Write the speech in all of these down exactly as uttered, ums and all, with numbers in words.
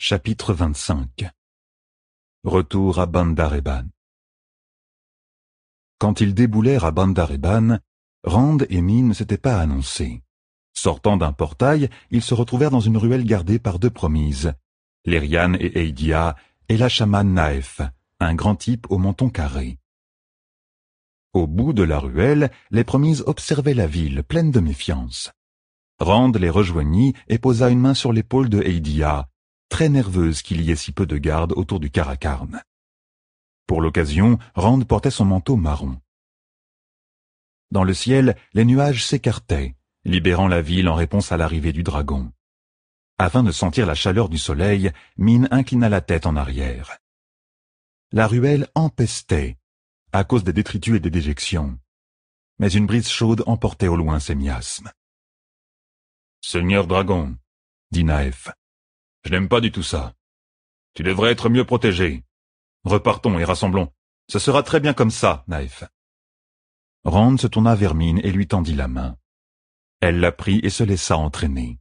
Chapitre vingt-cinq. Retour à Bandarban. Quand ils déboulèrent à Bandarban, Rand et Min ne s'étaient pas annoncés. Sortant d'un portail, ils se retrouvèrent dans une ruelle gardée par deux promises, Lériane et Eidia, et la chamane Naef, un grand type au menton carré. Au bout de la ruelle, les promises observaient la ville, pleine de méfiance. Rand les rejoignit et posa une main sur l'épaule de Eidia, très nerveuse qu'il y ait si peu de gardes autour du Karakarn. Pour l'occasion, Rand portait son manteau marron. Dans le ciel, les nuages s'écartaient, libérant la ville en réponse à l'arrivée du dragon. Afin de sentir la chaleur du soleil, Min inclina la tête en arrière. La ruelle empestait, à cause des détritus et des déjections. Mais une brise chaude emportait au loin ses miasmes. « Seigneur dragon, » dit Naef, « je n'aime pas du tout ça. Tu devrais être mieux protégé. Repartons et rassemblons. Ce sera très bien comme ça, Naef. » Rand se tourna vers Min et lui tendit la main. Elle la prit et se laissa entraîner.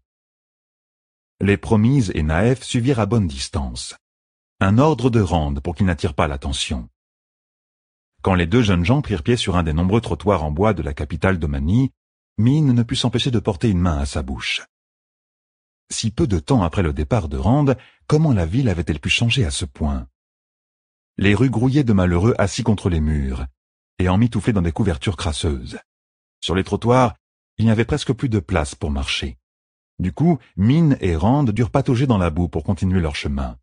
Les promises et Naef suivirent à bonne distance. Un ordre de Rand pour qu'il n'attire pas l'attention. Quand les deux jeunes gens prirent pied sur un des nombreux trottoirs en bois de la capitale d'Omani, Min ne put s'empêcher de porter une main à sa bouche. Si peu de temps après le départ de Rand, comment la ville avait-elle pu changer à ce point? Les rues grouillaient de malheureux assis contre les murs, et emmitouflés dans des couvertures crasseuses. Sur les trottoirs, il n'y avait presque plus de place pour marcher. Du coup, Min et Rand durent patauger dans la boue pour continuer leur chemin.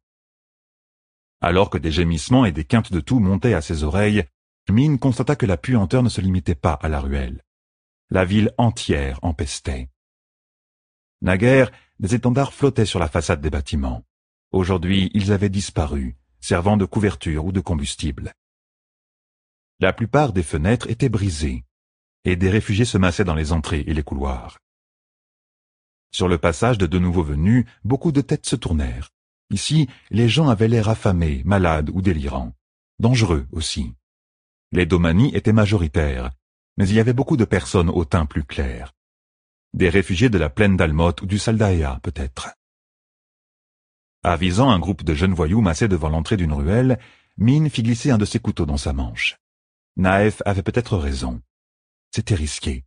Alors que des gémissements et des quintes de toux montaient à ses oreilles, Min constata que la puanteur ne se limitait pas à la ruelle. La ville entière empestait. Naguère, des étendards flottaient sur la façade des bâtiments. Aujourd'hui, ils avaient disparu, servant de couverture ou de combustible. La plupart des fenêtres étaient brisées, et des réfugiés se massaient dans les entrées et les couloirs. Sur le passage de deux nouveaux venus, beaucoup de têtes se tournèrent. Ici, les gens avaient l'air affamés, malades ou délirants. Dangereux aussi. Les Domani étaient majoritaires, mais il y avait beaucoup de personnes au teint plus clair. Des réfugiés de la plaine d'Almot ou du Saldaea, peut-être. Avisant un groupe de jeunes voyous massés devant l'entrée d'une ruelle, Min fit glisser un de ses couteaux dans sa manche. Naef avait peut-être raison. C'était risqué.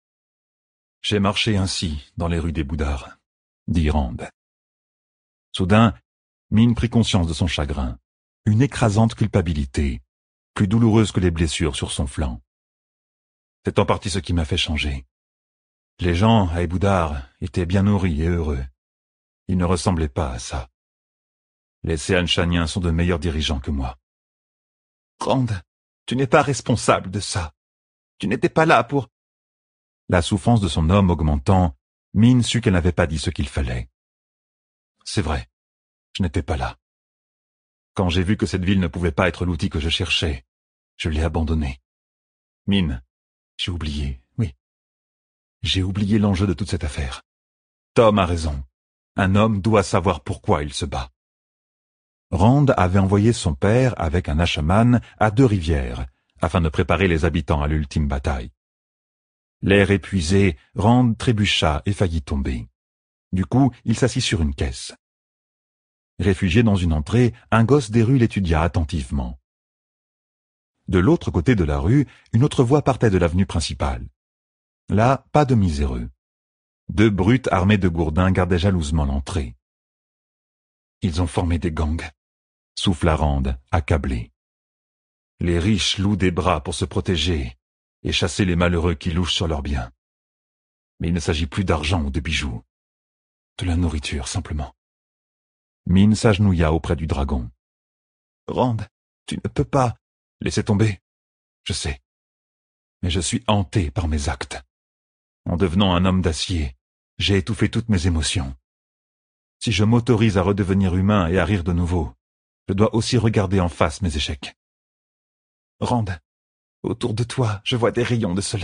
« J'ai marché ainsi dans les rues des Boudards, » dit Rand. Soudain, Min prit conscience de son chagrin, une écrasante culpabilité, plus douloureuse que les blessures sur son flanc. C'est en partie ce qui m'a fait changer. Les gens à Eboudar étaient bien nourris et heureux. Ils ne ressemblaient pas à ça. Les Seanchaniens sont de meilleurs dirigeants que moi. Rand, tu n'es pas responsable de ça. Tu n'étais pas là pour... La souffrance de son homme augmentant, Min sut qu'elle n'avait pas dit ce qu'il fallait. C'est vrai, je n'étais pas là. Quand j'ai vu que cette ville ne pouvait pas être l'outil que je cherchais, je l'ai abandonnée. Min, j'ai oublié, oui. J'ai oublié l'enjeu de toute cette affaire. Tom a raison. Un homme doit savoir pourquoi il se bat. Rand avait envoyé son père avec un Ashaman à Deux-Rivières, afin de préparer les habitants à l'ultime bataille. L'air épuisé, Rand trébucha et faillit tomber. Du coup, il s'assit sur une caisse. Réfugié dans une entrée, un gosse des rues l'étudia attentivement. De l'autre côté de la rue, une autre voie partait de l'avenue principale. Là, pas de miséreux. Deux brutes armées de gourdins gardaient jalousement l'entrée. Ils ont formé des gangs, souffla Rand, accablé. Les riches louent des bras pour se protéger et chasser les malheureux qui louchent sur leurs biens. Mais il ne s'agit plus d'argent ou de bijoux. De la nourriture, simplement. Min s'agenouilla auprès du dragon. « Rand, tu ne peux pas... » « Laissez tomber. Je sais. Mais je suis hanté par mes actes. En devenant un homme d'acier, j'ai étouffé toutes mes émotions. Si je m'autorise à redevenir humain et à rire de nouveau, je dois aussi regarder en face mes échecs. Rand, autour de toi, je vois des rayons de soleil. »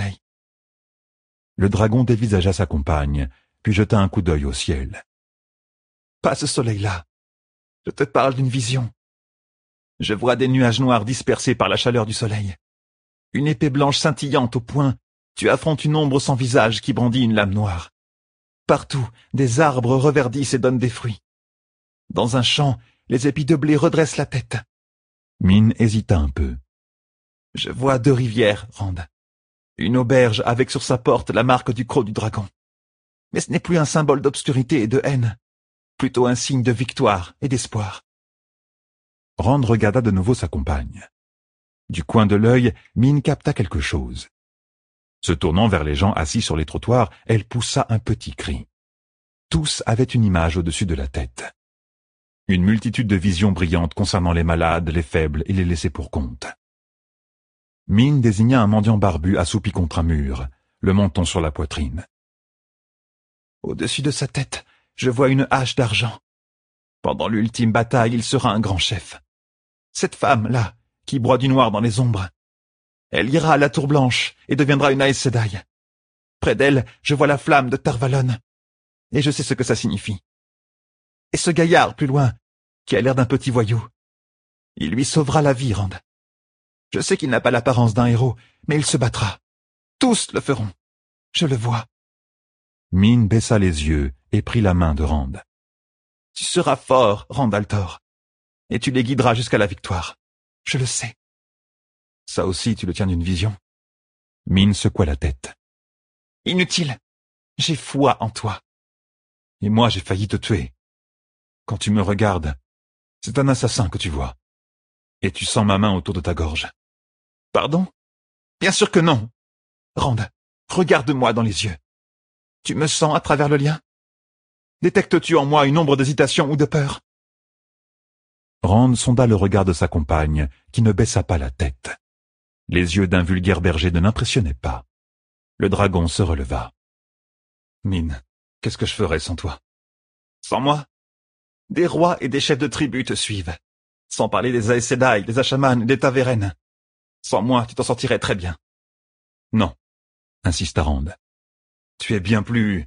Le dragon dévisagea sa compagne, puis jeta un coup d'œil au ciel. « Pas ce soleil-là. Je te parle d'une vision. Je vois des nuages noirs dispersés par la chaleur du soleil. Une épée blanche scintillante au poing, tu affrontes une ombre sans visage qui brandit une lame noire. Partout, des arbres reverdissent et donnent des fruits. Dans un champ, les épis de blé redressent la tête. Min hésita un peu. Je vois deux rivières, Rand. Une auberge avec sur sa porte la marque du croc du dragon. Mais ce n'est plus un symbole d'obscurité et de haine, plutôt un signe de victoire et d'espoir. Rand regarda de nouveau sa compagne. Du coin de l'œil, Min capta quelque chose. Se tournant vers les gens assis sur les trottoirs, elle poussa un petit cri. Tous avaient une image au-dessus de la tête. Une multitude de visions brillantes concernant les malades, les faibles et les laissés pour compte. Min désigna un mendiant barbu assoupi contre un mur, le menton sur la poitrine. Au-dessus de sa tête, je vois une hache d'argent. Pendant l'ultime bataille, il sera un grand chef. Cette femme-là, qui broie du noir dans les ombres, elle ira à la Tour Blanche et deviendra une Aes Sedai. Près d'elle, je vois la flamme de Tar-Valon, et je sais ce que ça signifie. Et ce gaillard, plus loin, qui a l'air d'un petit voyou, il lui sauvera la vie, Rand. Je sais qu'il n'a pas l'apparence d'un héros, mais il se battra. Tous le feront. Je le vois. Min baissa les yeux et prit la main de Rand. Tu seras fort, Rand al'Thor, et tu les guideras jusqu'à la victoire. Je le sais. Ça aussi, tu le tiens d'une vision. Min secoua la tête. Inutile. J'ai foi en toi. Et moi, j'ai failli te tuer. Quand tu me regardes, c'est un assassin que tu vois. Et tu sens ma main autour de ta gorge. Pardon? Bien sûr que non. Rand, regarde-moi dans les yeux. Tu me sens à travers le lien? Détectes-tu en moi une ombre d'hésitation ou de peur? Rand sonda le regard de sa compagne, qui ne baissa pas la tête. Les yeux d'un vulgaire berger ne l'impressionnaient pas. Le dragon se releva. Min, qu'est-ce que je ferais sans toi? Sans moi? Des rois et des chefs de tribus te suivent. Sans parler des Aes Sedai, des Asha'man, des Ta'veren. Sans moi, tu t'en sortirais très bien. Non, insista Rand. Tu es bien plus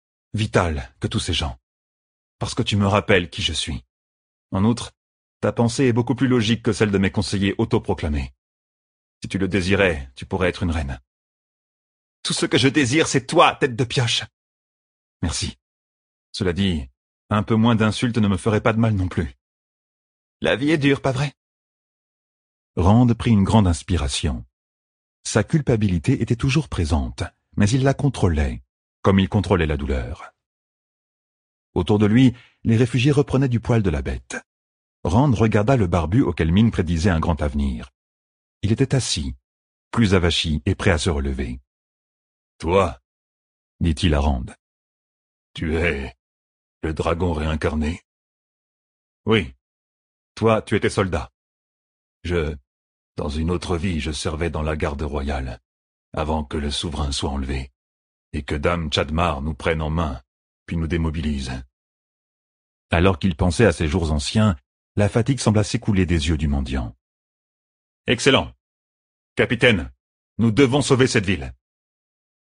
vital que tous ces gens. Parce que tu me rappelles qui je suis. En outre, ta pensée est beaucoup plus logique que celle de mes conseillers autoproclamés. Si tu le désirais, tu pourrais être une reine. Tout ce que je désire, c'est toi, tête de pioche. Merci. Cela dit, un peu moins d'insultes ne me ferait pas de mal non plus. La vie est dure, pas vrai? Rand prit une grande inspiration. Sa culpabilité était toujours présente, mais il la contrôlait, comme il contrôlait la douleur. Autour de lui, les réfugiés reprenaient du poil de la bête. Rand regarda le barbu auquel Min prédisait un grand avenir. Il était assis, plus avachi et prêt à se relever. « Toi, dit-il à Rand, tu es le dragon réincarné. »« Oui, toi, tu étais soldat. Je, dans une autre vie, je servais dans la garde royale, avant que le souverain soit enlevé, et que Dame Chadmar nous prenne en main, puis nous démobilise. » Alors qu'il pensait à ses jours anciens, la fatigue sembla s'écouler des yeux du mendiant. « Excellent. Capitaine, nous devons sauver cette ville. »« Capitaine ?»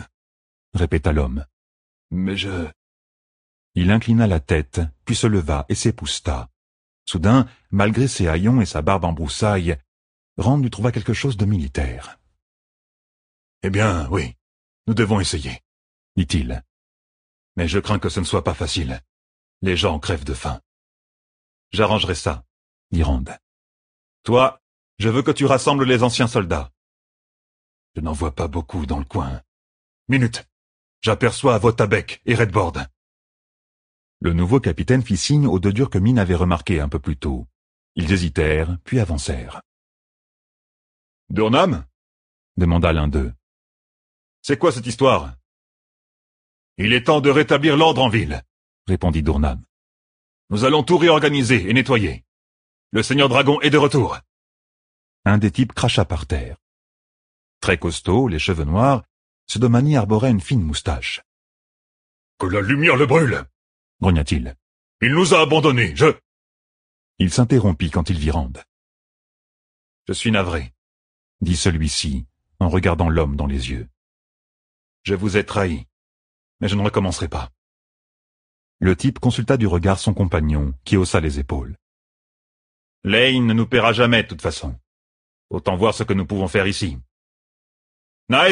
répéta l'homme. « Mais je... » Il inclina la tête, puis se leva et s'épousta. Soudain, malgré ses haillons et sa barbe en broussailles, Rand lui trouva quelque chose de militaire. « Eh bien, oui, nous devons essayer, dit-il. Mais je crains que ce ne soit pas facile. Les gens crèvent de faim. »« J'arrangerai ça, dit Rand. Toi, je veux que tu rassembles les anciens soldats. Je n'en vois pas beaucoup dans le coin. Minute, j'aperçois Votabek et Redboard. » Le nouveau capitaine fit signe aux deux durs que Min avait remarqué un peu plus tôt. Ils hésitèrent, puis avancèrent. « Durnham ?» demanda l'un d'eux. « C'est quoi cette histoire ?»« Il est temps de rétablir l'ordre en ville, » répondit Durnham. « Nous allons tout réorganiser et nettoyer. Le Seigneur Dragon est de retour. » Un des types cracha par terre. Très costaud, les cheveux noirs, ce domani arborait une fine moustache. « Que la lumière le brûle !» grogna-t-il. « Il nous a abandonnés, je... » Il s'interrompit quand il vit Rand. « Je suis navré, » dit celui-ci, en regardant l'homme dans les yeux. « Je vous ai trahi, mais je ne recommencerai pas. » Le type consulta du regard son compagnon, qui haussa les épaules. « Lane ne nous paiera jamais, de toute façon. Autant voir ce que nous pouvons faire ici. »« Naef !»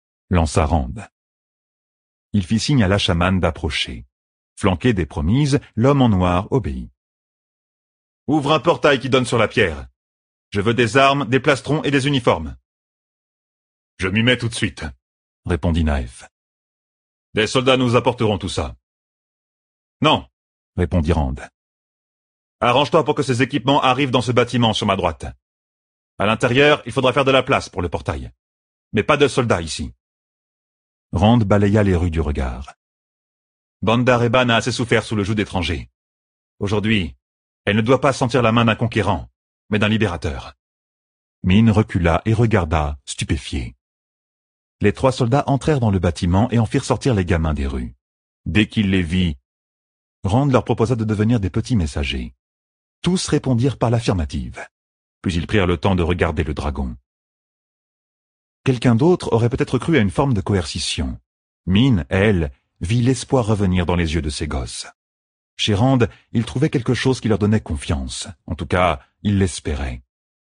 lança Rand. Il fit signe à l'Ashaman d'approcher. Flanqué des promises, l'homme en noir obéit. « Ouvre un portail qui donne sur la pierre. Je veux des armes, des plastrons et des uniformes. »« Je m'y mets tout de suite, » répondit Naef. « Des soldats nous apporteront tout ça. »« Non, » répondit Rand. « Arrange-toi pour que ces équipements arrivent dans ce bâtiment sur ma droite. À l'intérieur, il faudra faire de la place pour le portail. Mais pas de soldats ici. » Rand balaya les rues du regard. Bandar Eban a assez souffert sous le joug d'étrangers. Aujourd'hui, elle ne doit pas sentir la main d'un conquérant, mais d'un libérateur. Min recula et regarda, stupéfié. Les trois soldats entrèrent dans le bâtiment et en firent sortir les gamins des rues. Dès qu'il les vit, Rand leur proposa de devenir des petits messagers. Tous répondirent par l'affirmative. Puis ils prirent le temps de regarder le dragon. Quelqu'un d'autre aurait peut-être cru à une forme de coercition. Min, elle, vit l'espoir revenir dans les yeux de ses gosses. Chez Rand, il trouvait quelque chose qui leur donnait confiance. En tout cas, il l'espérait.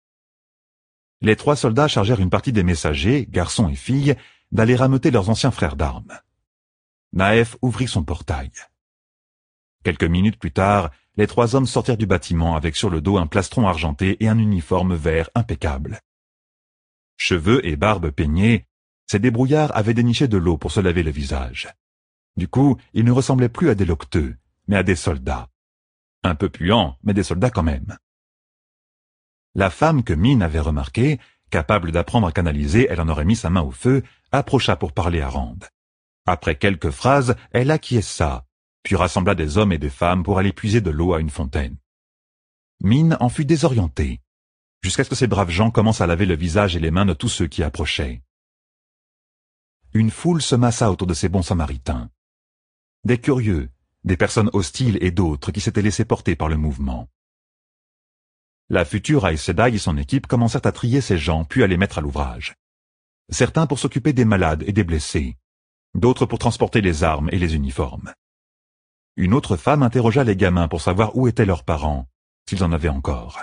Les trois soldats chargèrent une partie des messagers, garçons et filles, d'aller rameuter leurs anciens frères d'armes. Naef ouvrit son portail. Quelques minutes plus tard, les trois hommes sortirent du bâtiment avec sur le dos un plastron argenté et un uniforme vert impeccable. Cheveux et barbe peignés, ces débrouillards avaient déniché de l'eau pour se laver le visage. Du coup, ils ne ressemblaient plus à des loqueteux, mais à des soldats. Un peu puants, mais des soldats quand même. La femme que Min avait remarquée, capable d'apprendre à canaliser, elle en aurait mis sa main au feu, approcha pour parler à Rand. Après quelques phrases, elle acquiesça, puis rassembla des hommes et des femmes pour aller puiser de l'eau à une fontaine. Min en fut désorientée, jusqu'à ce que ces braves gens commencent à laver le visage et les mains de tous ceux qui approchaient. Une foule se massa autour de ces bons samaritains. Des curieux, des personnes hostiles et d'autres qui s'étaient laissés porter par le mouvement. La future Aes Sedai et son équipe commencèrent à trier ces gens puis à les mettre à l'ouvrage. Certains pour s'occuper des malades et des blessés, d'autres pour transporter les armes et les uniformes. Une autre femme interrogea les gamins pour savoir où étaient leurs parents, s'ils en avaient encore.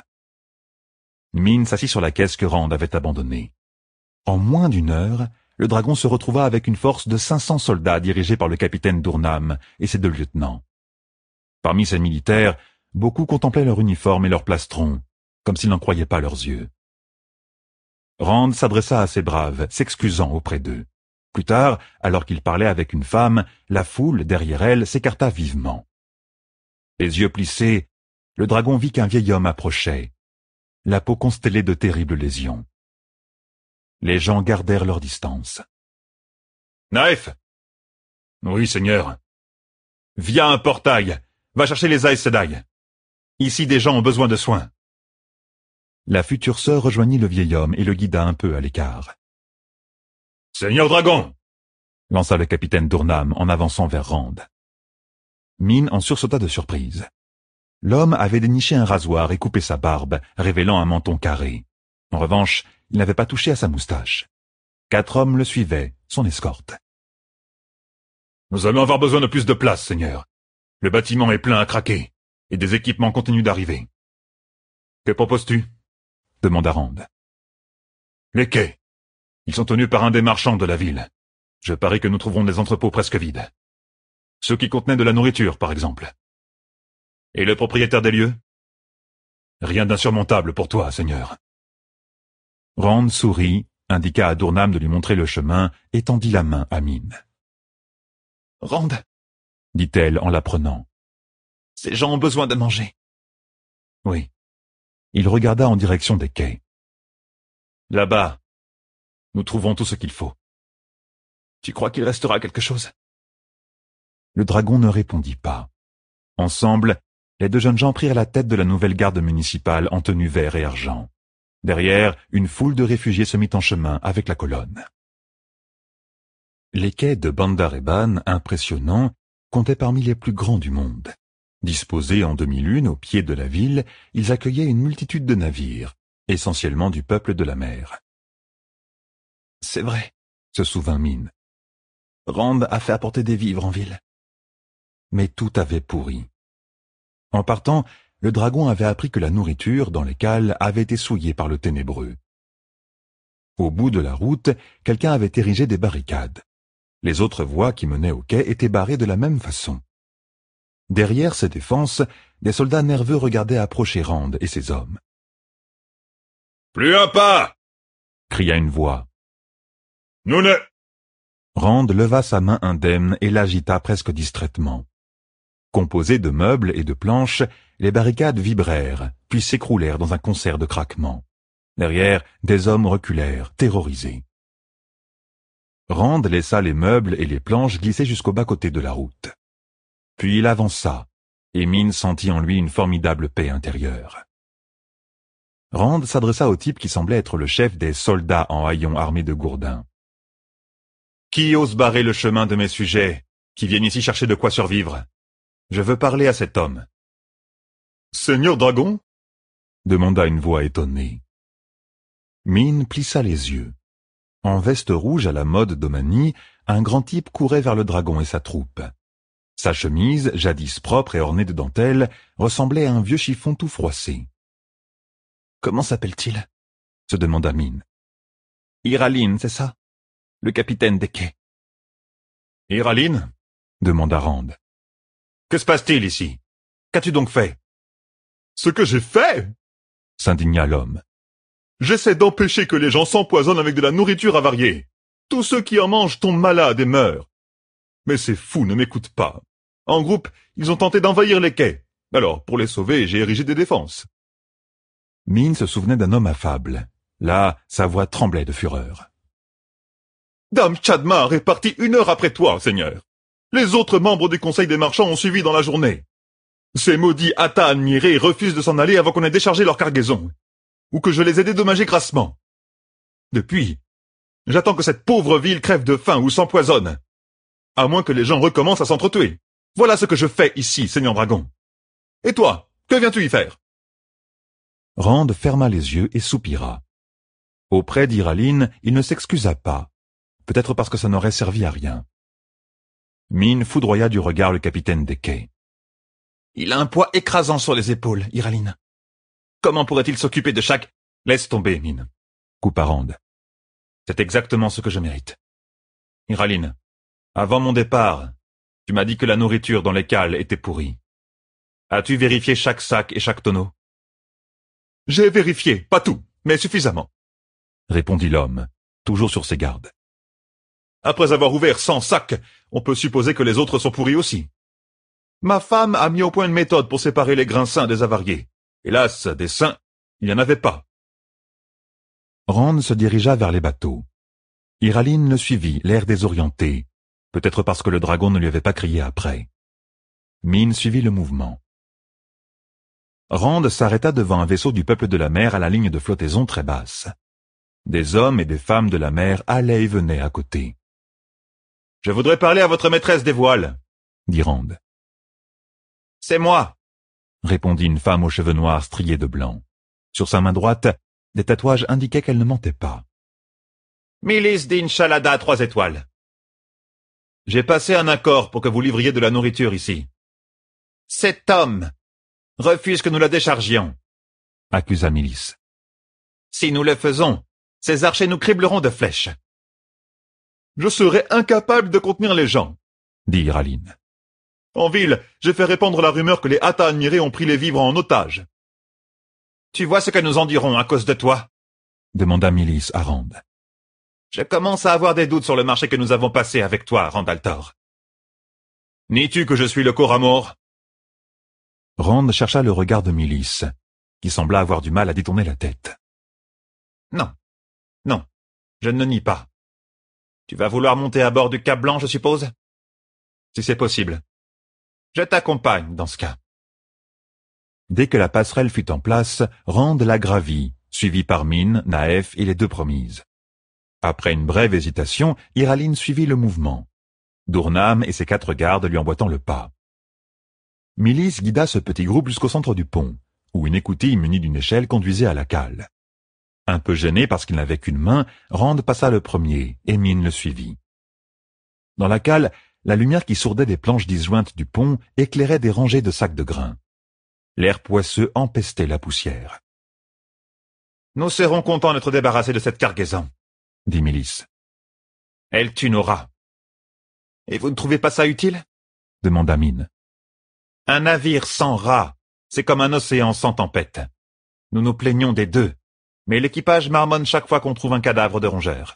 Min s'assit sur la caisse que Rand avait abandonnée. En moins d'une heure, le dragon se retrouva avec une force de cinq cents soldats dirigés par le capitaine Dournam et ses deux lieutenants. Parmi ces militaires, beaucoup contemplaient leur uniforme et leur plastron, comme s'ils n'en croyaient pas leurs yeux. Rand s'adressa à ces braves, s'excusant auprès d'eux. Plus tard, alors qu'il parlait avec une femme, la foule, derrière elle, s'écarta vivement. Les yeux plissés, le dragon vit qu'un vieil homme approchait, la peau constellée de terribles lésions. Les gens gardèrent leur distance. « Naef !»« Oui, seigneur. »« Via un portail, va chercher les Aes Sedai. Ici, des gens ont besoin de soins. » La future sœur rejoignit le vieil homme et le guida un peu à l'écart. « Seigneur dragon !» lança le capitaine Dournam en avançant vers Rand. Min en sursauta de surprise. L'homme avait déniché un rasoir et coupé sa barbe, révélant un menton carré. En revanche, il n'avait pas touché à sa moustache. Quatre hommes le suivaient, son escorte. « Nous allons avoir besoin de plus de place, seigneur. Le bâtiment est plein à craquer, et des équipements continuent d'arriver. »« Que proposes-tu » demanda Rand. « Les quais. Ils sont tenus par un des marchands de la ville. Je parie que nous trouverons des entrepôts presque vides. Ceux qui contenaient de la nourriture, par exemple. Et le propriétaire des lieux ? Rien d'insurmontable pour toi, seigneur. » Rand sourit, indiqua à Dournam de lui montrer le chemin et tendit la main à Min. « Rand, » dit-elle en la prenant, « ces gens ont besoin de manger. » Oui. Il regarda en direction des quais. « Là-bas, nous trouvons tout ce qu'il faut. Tu crois qu'il restera quelque chose ?» Le dragon ne répondit pas. Ensemble, les deux jeunes gens prirent la tête de la nouvelle garde municipale en tenue vert et argent. Derrière, une foule de réfugiés se mit en chemin avec la colonne. Les quais de Bandar Eban, impressionnants, comptaient parmi les plus grands du monde. Disposés en demi-lune au pied de la ville, ils accueillaient une multitude de navires, essentiellement du peuple de la mer. « C'est vrai, » se souvint Min. « Rand a fait apporter des vivres en ville. » Mais tout avait pourri. En partant, le dragon avait appris que la nourriture dans les cales avait été souillée par le ténébreux. Au bout de la route, quelqu'un avait érigé des barricades. Les autres voies qui menaient au quai étaient barrées de la même façon. Derrière ces défenses, des soldats nerveux regardaient approcher Rand et ses hommes. « Plus un pas !» cria une voix. « Nous ne... » Rand leva sa main indemne et l'agita presque distraitement. Composées de meubles et de planches, les barricades vibrèrent, puis s'écroulèrent dans un concert de craquements. Derrière, des hommes reculèrent, terrorisés. Rand laissa les meubles et les planches glisser jusqu'au bas-côté de la route. Puis il avança, et Min sentit en lui une formidable paix intérieure. Rand s'adressa au type qui semblait être le chef des soldats en haillons armés de gourdins. « Qui ose barrer le chemin de mes sujets, qui viennent ici chercher de quoi survivre? Je veux parler à cet homme. »« Seigneur Dragon ?» demanda une voix étonnée. Min plissa les yeux. En veste rouge à la mode d'Omani, un grand type courait vers le dragon et sa troupe. Sa chemise, jadis propre et ornée de dentelles, ressemblait à un vieux chiffon tout froissé. « Comment s'appelle-t-il » se demanda Min. « Iraline, c'est ça? Le capitaine des quais. »« Iraline » demanda Rand. « Que se passe-t-il ici? Qu'as-tu donc fait ?»« Ce que j'ai fait ?» s'indigna l'homme. « J'essaie d'empêcher que les gens s'empoisonnent avec de la nourriture avariée. Tous ceux qui en mangent tombent malades et meurent. Mais ces fous ne m'écoutent pas. En groupe, ils ont tenté d'envahir les quais. Alors, pour les sauver, j'ai érigé des défenses. » Min se souvenait d'un homme affable. Là, sa voix tremblait de fureur. « Dame Chadmar est partie une heure après toi, Seigneur. Les autres membres du Conseil des marchands ont suivi dans la journée. Ces maudits Ata admirés refusent de s'en aller avant qu'on ait déchargé leur cargaison, ou que je les ai dédommagés grassement. Depuis, j'attends que cette pauvre ville crève de faim ou s'empoisonne, à moins que les gens recommencent à s'entretuer. Voilà ce que je fais ici, Seigneur Dragon. Et toi, que viens-tu y faire ?» Rand ferma les yeux et soupira. Auprès d'Iraline, il ne s'excusa pas, peut-être parce que ça n'aurait servi à rien. Min foudroya du regard le capitaine des quais. « Il a un poids écrasant sur les épaules, Iraline. Comment pourrait-il s'occuper de chaque... » « Laisse tomber, Min, » coupa Rand. « C'est exactement ce que je mérite. Iraline, avant mon départ, tu m'as dit que la nourriture dans les cales était pourrie. As-tu vérifié chaque sac et chaque tonneau ?»« J'ai vérifié, pas tout, mais suffisamment, » répondit l'homme, toujours sur ses gardes. « Après avoir ouvert cent sacs, on peut supposer que les autres sont pourris aussi. Ma femme a mis au point une méthode pour séparer les grains sains des avariés. Hélas, des sains, il n'y en avait pas. » Rand se dirigea vers les bateaux. Iraline le suivit, l'air désorienté, peut-être parce que le dragon ne lui avait pas crié après. Min suivit le mouvement. Rand s'arrêta devant un vaisseau du peuple de la mer à la ligne de flottaison très basse. Des hommes et des femmes de la mer allaient et venaient à côté. « Je voudrais parler à votre maîtresse des voiles, » dit Rand. « C'est moi, » répondit une femme aux cheveux noirs striés de blanc. Sur sa main droite, des tatouages indiquaient qu'elle ne mentait pas. « Milice d'Inchalada trois étoiles. J'ai passé un accord pour que vous livriez de la nourriture ici. Cet homme refuse que nous la déchargions, » accusa Milice. « Si nous le faisons, ces archers nous cribleront de flèches. »« Je serais incapable de contenir les gens, » dit Iraline. « En ville, j'ai fait répandre la rumeur que les Ata admirés ont pris les vivres en otage. »« Tu vois ce que nous en dirons à cause de toi ?» demanda Milice à Rand. « Je commence à avoir des doutes sur le marché que nous avons passé avec toi, Rand al'Thor. »« Nies-tu que je suis le Koramor ?» Rand chercha le regard de Milice, qui sembla avoir du mal à détourner la tête. « Non, non, je ne nie pas. Tu vas vouloir monter à bord du Cap Blanc, je suppose? Si c'est possible. Je t'accompagne dans ce cas. » Dès que la passerelle fut en place, Rand la gravit, suivi par Min, Naef et les deux promises. Après une brève hésitation, Iraline suivit le mouvement, Dournam et ses quatre gardes lui emboîtant le pas. Milice guida ce petit groupe jusqu'au centre du pont, où une écoutille munie d'une échelle conduisait à la cale. Un peu gêné parce qu'il n'avait qu'une main, Rand passa le premier, et Min le suivit. Dans la cale, la lumière qui sourdait des planches disjointes du pont éclairait des rangées de sacs de grains. L'air poisseux empestait la poussière. « Nous serons contents d'être débarrassés de cette cargaison, » dit Milice. « Elle tue nos rats. »« Et vous ne trouvez pas ça utile » demanda Min. Un navire sans rats, c'est comme un océan sans tempête. Nous nous plaignons des deux, mais l'équipage marmonne chaque fois qu'on trouve un cadavre de rongeur.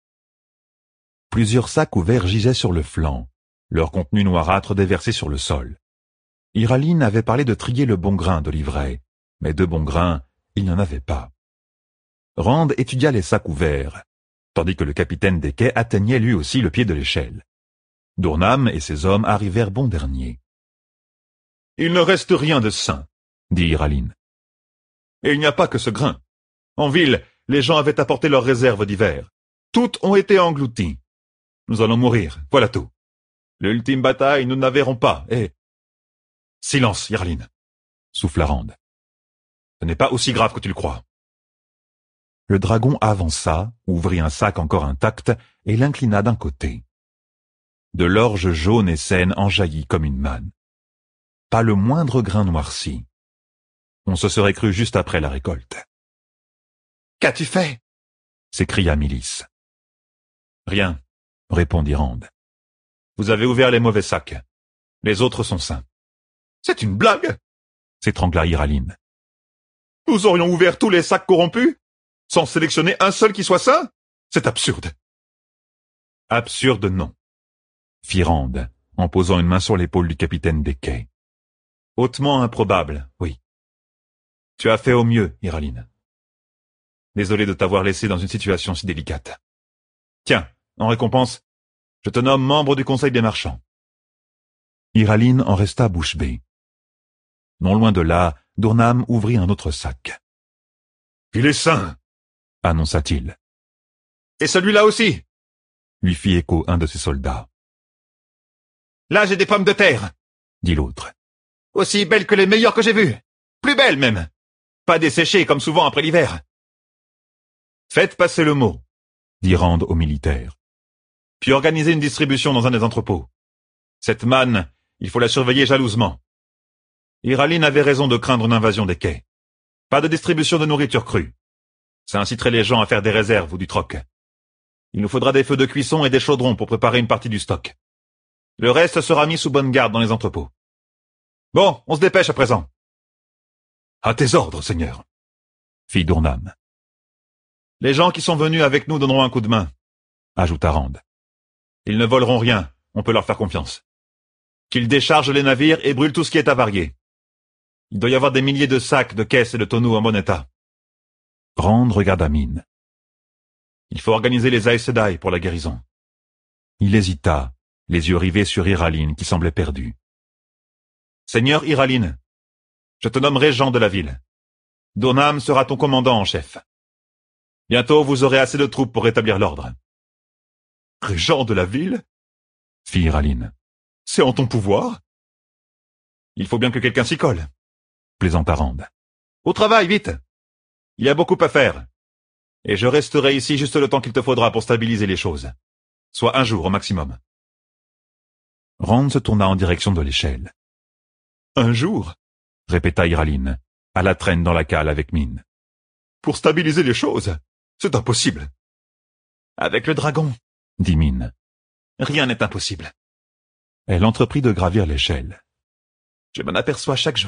Plusieurs sacs ouverts gisaient sur le flanc, leur contenu noirâtre déversé sur le sol. Iraline avait parlé de trier le bon grain de l'ivraie, mais de bon grain, il n'y en avait pas. Rand étudia les sacs ouverts, tandis que le capitaine des quais atteignait lui aussi le pied de l'échelle. Dournam et ses hommes arrivèrent bon derniers. « Il ne reste rien de sain, » dit Iraline. « Et il n'y a pas que ce grain. En ville, les gens avaient apporté leurs réserves d'hiver. Toutes ont été englouties. Nous allons mourir, voilà tout. L'ultime bataille, nous ne la verrons pas, et... » « Silence, Iraline, » souffla Rand. « Ce n'est pas aussi grave que tu le crois. » Le dragon avança, ouvrit un sac encore intact et l'inclina d'un côté. De l'orge jaune et saine en jaillit comme une manne. Pas le moindre grain noirci. On se serait cru juste après la récolte. « Qu'as-tu fait » s'écria Milice. « Rien, » répondit Rand. « Vous avez ouvert les mauvais sacs. Les autres sont sains. »« C'est une blague » s'étrangla Iraline. « Nous aurions ouvert tous les sacs corrompus sans sélectionner un seul qui soit sain? C'est absurde. »« Absurde, non. » fit Rand, en posant une main sur l'épaule du capitaine des quais. « Hautement improbable, oui. Tu as fait au mieux, Iraline. Désolé de t'avoir laissé dans une situation si délicate. Tiens, en récompense, je te nomme membre du Conseil des marchands. » Iraline en resta bouche bée. Non loin de là, Dournam ouvrit un autre sac. « Il est sain !» annonça-t-il. « Et celui-là aussi !» lui fit écho un de ses soldats. « Là, j'ai des pommes de terre !» dit l'autre. « Aussi belles que les meilleures que j'ai vues. Plus belles, même. Pas desséchées, comme souvent après l'hiver. »« Faites passer le mot, » dit Rand aux militaires. « Puis organisez une distribution dans un des entrepôts. Cette manne, il faut la surveiller jalousement. Iraline avait raison de craindre une invasion des quais. Pas de distribution de nourriture crue. Ça inciterait les gens à faire des réserves ou du troc. Il nous faudra des feux de cuisson et des chaudrons pour préparer une partie du stock. Le reste sera mis sous bonne garde dans les entrepôts. Bon, on se dépêche à présent. »« À tes ordres, Seigneur, » fit Dournam. « Les gens qui sont venus avec nous donneront un coup de main, » ajouta Rand. « Ils ne voleront rien, on peut leur faire confiance. Qu'ils déchargent les navires et brûlent tout ce qui est avarié. Il doit y avoir des milliers de sacs, de caisses et de tonneaux en bon état. » Rand regarda Mine. « Il faut organiser les Aes Sedai pour la guérison. » Il hésita, les yeux rivés sur Iraline qui semblait perdue. « Seigneur Iraline, je te nomme régent de la ville. Dournam sera ton commandant en chef. Bientôt vous aurez assez de troupes pour rétablir l'ordre. »« Régent de la ville ?» fit Iraline. « C'est en ton pouvoir ?»« Il faut bien que quelqu'un s'y colle, » plaisanta Rand. « Au travail, vite. Il y a beaucoup à faire. Et je resterai ici juste le temps qu'il te faudra pour stabiliser les choses. Soit un jour au maximum. » Rand se tourna en direction de l'échelle. « Un jour ?» répéta Iraline, à la traîne dans la cale avec Mine. « Pour stabiliser les choses, c'est impossible. »« Avec le dragon, » dit Mine. « Rien n'est impossible. » Elle entreprit de gravir l'échelle. « Je m'en aperçois chaque jour. »